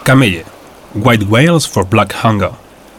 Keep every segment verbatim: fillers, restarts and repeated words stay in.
Camelle, white whales for black hunger.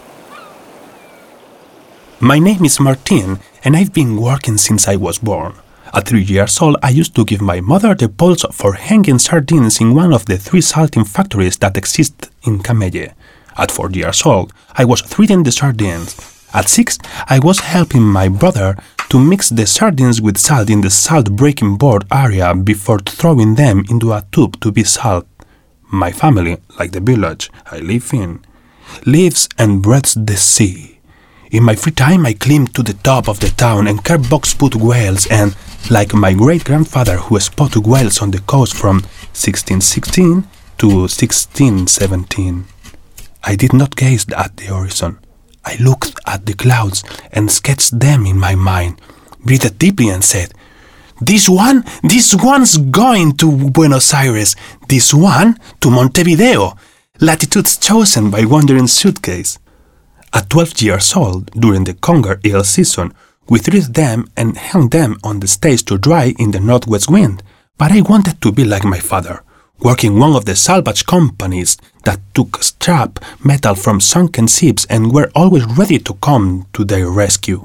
My name is Martin, and I've been working since I was born. At three years old, I used to give my mother the poles for hanging sardines in one of the three salting factories that exist in Camelle. At four years old, I was treating the sardines. At six, I was helping my brother to mix the sardines with salt in the salt breaking board area before throwing them into a tube to be salted. My family, like the village I live in, lives and breathes the sea. In my free time, I climb to the top of the town and catch box-foot whales and, like my great-grandfather who spotted whales on the coast from sixteen sixteen to sixteen seventeen, I did not gaze at the horizon. I looked at the clouds and sketched them in my mind, breathed deeply and said, This one, this one's going to Buenos Aires, this one to Montevideo, latitudes chosen by Wandering Suitcase. At twelve years old, during the conger eel season, we threw them and hung them on the stage to dry in the northwest wind, but I wanted to be like my father, working one of the salvage companies that took scrap metal from sunken ships and were always ready to come to their rescue.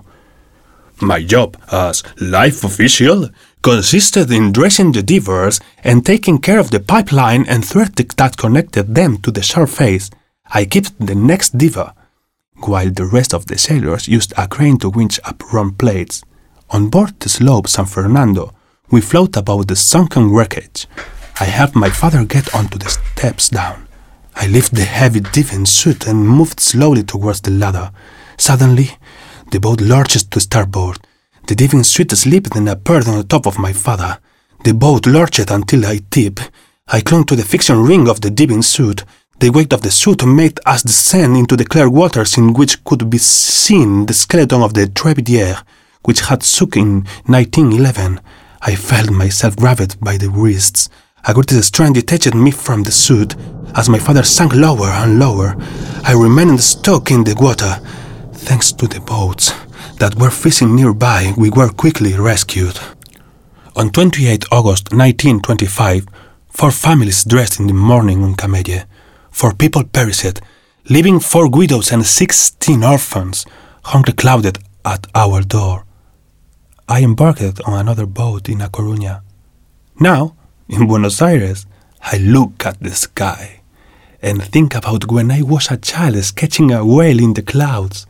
My job as life official consisted in dressing the divers and taking care of the pipeline and thread that connected them to the surface. I kept the next diver, while the rest of the sailors used a crane to winch up run plates. On board the sloop San Fernando, we float above the sunken wreckage. I helped my father get onto the steps down. I lifted the heavy diving suit and moved slowly towards the ladder. Suddenly, the boat lurched to starboard. The diving suit slipped and appeared on the top of my father. The boat lurched until I tipped. I clung to the friction ring of the diving suit. The weight of the suit made us descend into the clear waters in which could be seen the skeleton of the Trebiddier, which had sunk in nineteen eleven. I felt myself grabbed by the wrists. A great strength detached me from the suit. As my father sank lower and lower, I remained stuck in the water. Thanks to the boats that were fishing nearby, we were quickly rescued. On the twenty-eighth of August nineteen twenty-five, four families dressed in the mourning on Camelle. Four people perished, leaving four widows and sixteen orphans hung clouded at our door. I embarked on another boat in A Coruña. Now, in Buenos Aires, I look at the sky and think about when I was a child sketching a whale in the clouds.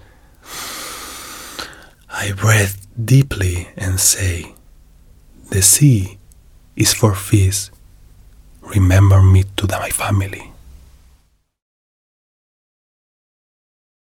I breathe deeply and say, The sea is for fish. Remember me to my family.